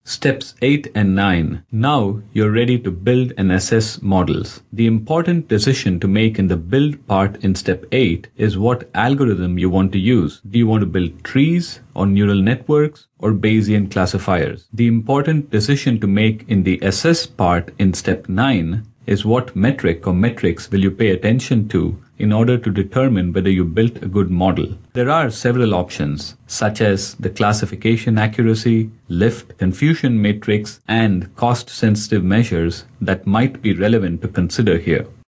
Steps 8 and 9. Now you're ready to build and assess models. The important decision to make in the build part in step 8 is what algorithm you want to use. Do you want to build trees or neural networks or Bayesian classifiers? The important decision to make in the assess part in step 9 is what metric or metrics will you pay attention to in order to determine whether you built a good model. There are several options, such as the classification accuracy, lift, confusion matrix, and cost-sensitive measures that might be relevant to consider here.